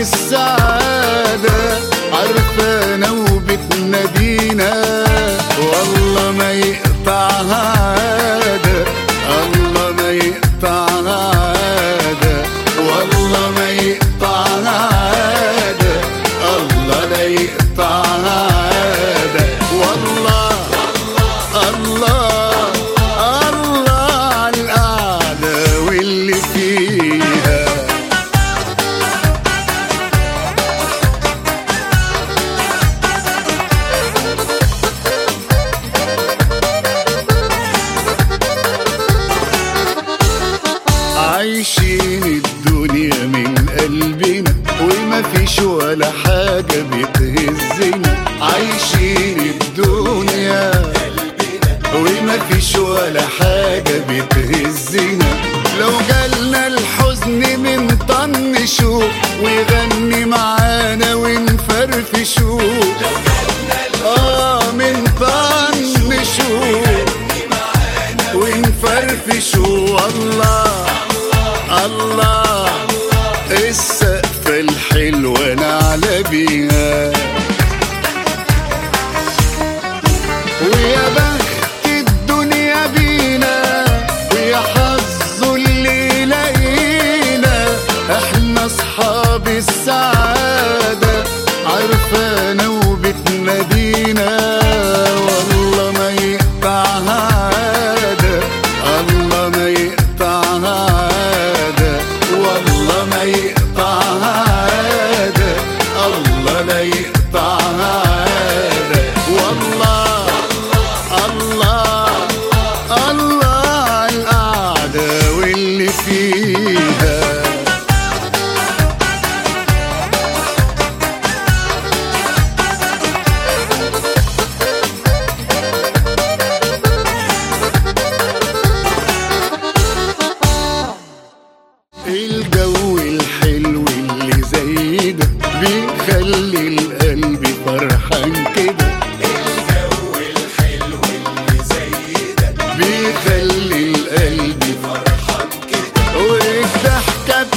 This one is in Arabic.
السعادة عرفانا وبتنادينا، والله ما يقطعها عادة، الله ما يقطعها عادة، والله ما يقطعها عادة، الله لا يقطعها عادة، والله الله الله على القعدة واللي فيها. عايشين الدنيا من قلبنا وما فيش ولا حاجة بتهزنا، عايشين الدنيا وما فيش ولا حاجة بتهزنا، لو جالنا الحزن من طنشو ويغني معانا ونفرفشو، من طنشو ونفرفشو، الله الله السقفة الحلوة نعلى بيها، ويا بخت الدنيا بينا ويا حظه اللي لقينا، احنا اصحاب السعادة عرفانا وبتنادينا، والله ما يقطعها عادة، الله ما يقطعها عادة، والله ما يقطعها عادة، الله لا يقطعها عادة، والله الله الله على القعدة واللي فيها. الجو الحلو اللي زي ده بيخلي القلب فرحان كده، الجو الحلو اللي زي ده بيخلي القلب فرحان كده، والضحكة